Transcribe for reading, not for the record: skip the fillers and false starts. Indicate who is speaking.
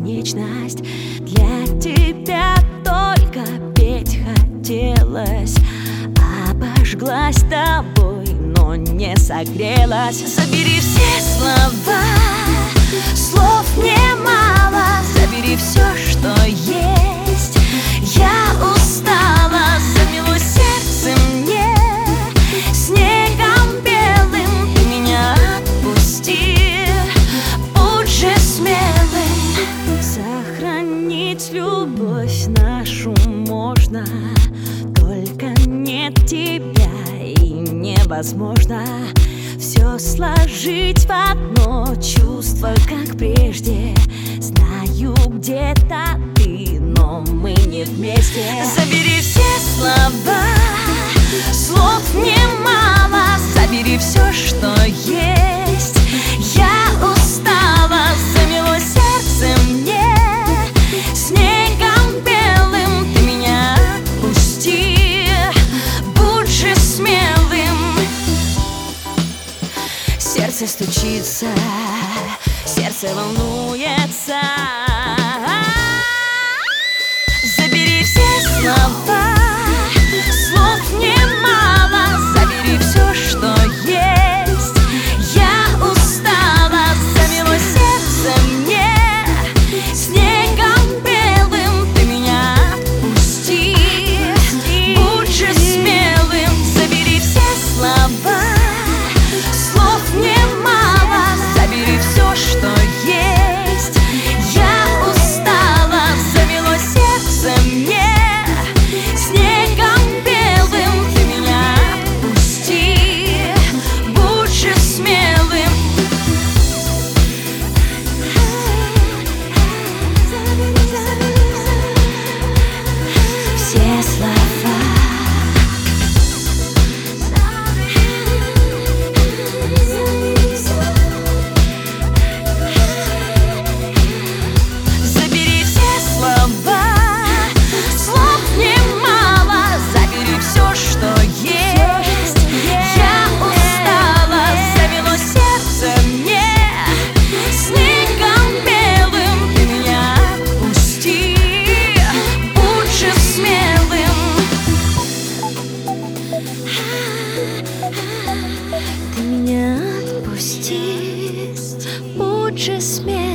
Speaker 1: бесконечность. Для тебя только петь хотелось, обожглась тобой, но не согрелась. Забери все слова, слов немало, забери все, что есть. Я устала, замело сердце мне снегом белым. Ты меня отпусти, будь же смелым. Сохранить любовь нашу можно, только нет тебя и невозможно все сложить в одно чувство, как прежде. Знаю, где-то ты, но мы не вместе. Забери все слова, слов немало, забери все, что есть. Я устала, замело сердце мне снегом белым. Ты меня отпусти, будь же смелым. Сердце стучится, сердце волнуется. Забери все слова, слов немало, забери все, что есть. Я устала, замело сердце мне снегом белым. Ты меня отпусти, будь же смелым. Забери все слова, слов немало, забери все, что есть. Я устала, замело сердце мне снегом белым. Ты меня отпусти, будь же смелым. Все слова, забери все слова, слов немало, забери все, что есть. Я устала, замело сердце мне снегом белым. Ты меня отпусти, будь же смелым. Ты меня отпусти, будь же смелым.